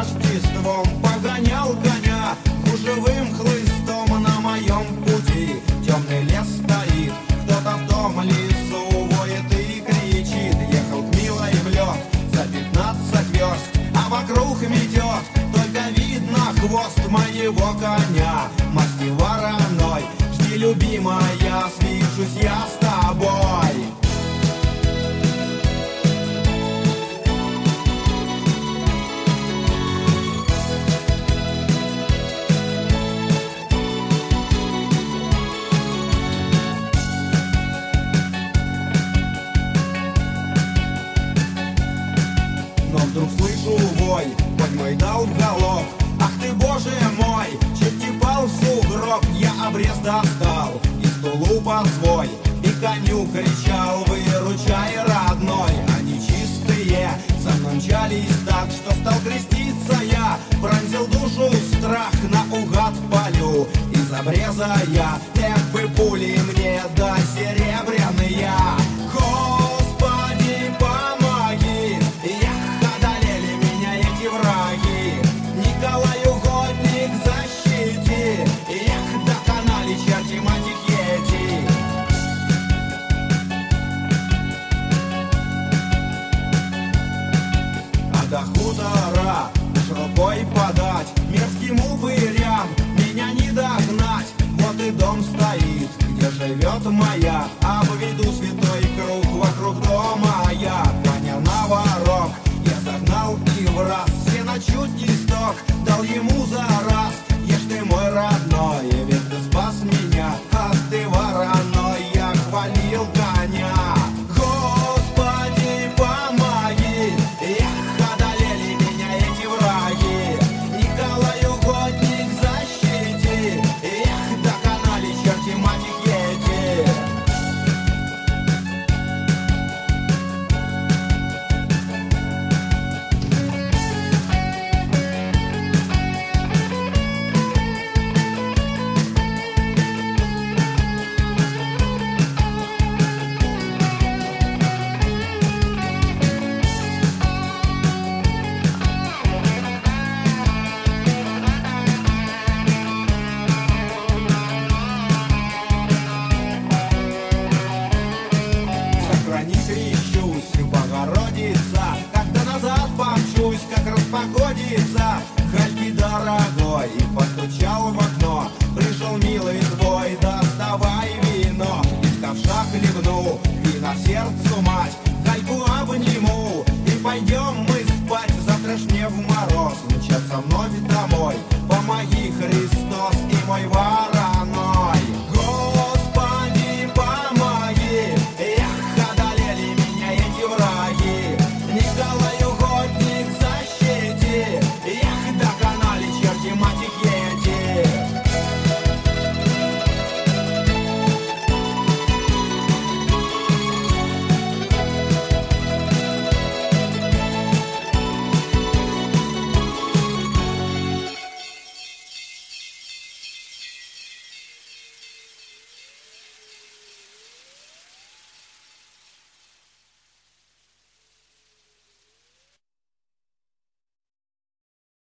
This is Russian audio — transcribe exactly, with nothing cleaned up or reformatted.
Рождеством погонял коня гужевым хлыстом на моем пути. Темный лес стоит, кто-то в том лесу воет и кричит. Ехал к милой в лед за пятнадцать верст, а вокруг метет, только видно хвост моего коня. Масти вороной, жди, любимая, свижусь я с тобой. Но вдруг слышу вой, хоть мой дал в голов. Ах ты, боже мой, чуть не пал в сугроб. Я обрез достал из тулупа свой и коню кричал: выручай, родной. Они чистые со мной мчались так, что стал креститься я. Пронзил душу страх, наугад палю из обреза я. Эх бы пули мне да серебряные. Господи, помоги, эх, одолели меня эти враги. Николай Угодник, защити, эх, доконали черти матихети. А до хутора уж рукой подать мерзким упырям меня не догнать. Вот и дом стоит, где живет моя, обведу святой круг вокруг дома я. Коня на ворог я загнал и в раз, сено чуть не сток, дал ему за раз. Ешь ты, мой родной, ведь ты спас меня. Ах ты, вороной, я хвалил коня. Господи, помоги, эх, одолели меня эти враги. Николай Угодник, защити, эх, доконали черти матихети. Сохрани, крещусь, Богородица, как-то назад помчусь, как распогодится. Хальки, дорогой, и постучал в окно. Пришел милый твой, доставай вино. Из ковша хлебну, вина сердцу мать. Хальку обниму, и пойдем мы спать. Завтрашне в мороз мчаться вновь.